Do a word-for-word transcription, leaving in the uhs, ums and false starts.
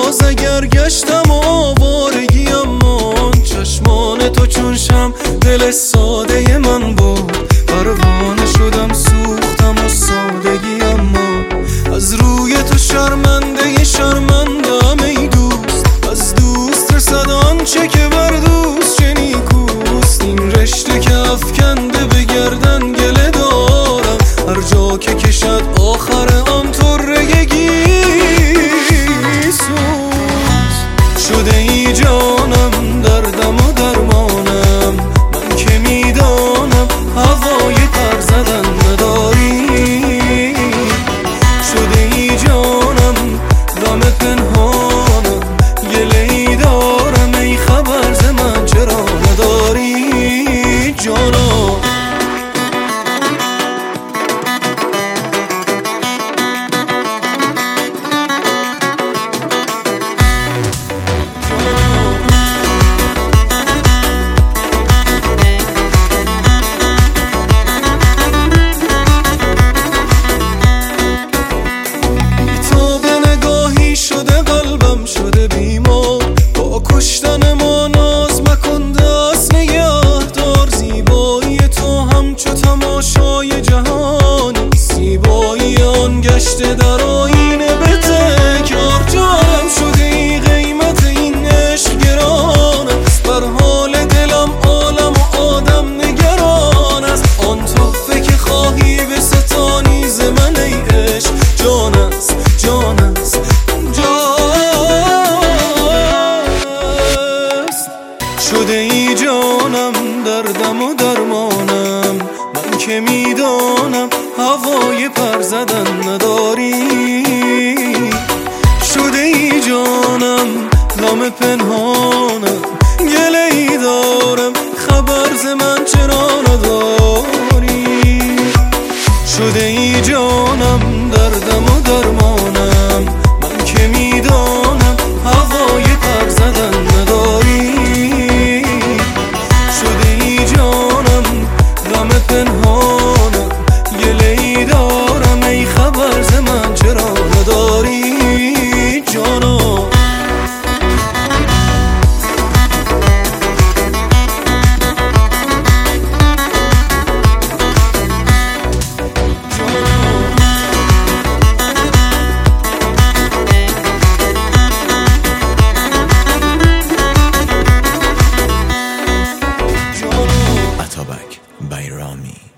باز اگر گشتم آوارگی، اما چشمان تو چون شم دل ساده من بود. پروانه شدم سوختم و سادگی، اما از روی تو شرمنده شرمندم ای دوست. از دوست رسد آنچه که بر دوست چه نیکوست. این رشته که افکنده به گردن گله دارم، هر جا که کشد آخر آن طره‌گی شده ای جانم، دردم و درمانم. من که میدانم هوای پر زدن نداری. شده ای جانم غم پنهانم، گله ای دارم ای خبر ز من چرا نداری جانم. کشتن ما ناز مکن دست نگهدار. زیبایی تو همچو تماشای جهانی، زیبایی آن گشته در آینه به تکرار. جانم شده ای قیمت این عشق گران است، بر حال دلم عالم و آدم نگران است. آن تحفه که خواهی به ستانی ز من ای عشق، جان است جان است شده ای جانم، دردم و درمانم. من که میدانم هوای پر زدن نداری. شده ای جانم غم پنهانم، گله ای دارم خبر ز من چرا نداری. شده ای جانم دردم و درمانم. من که میدانم هوای پر زدن نداری. پنهانم گله ای دارم ای خبر ز من چرا نداری جانم. Atabak by Rami.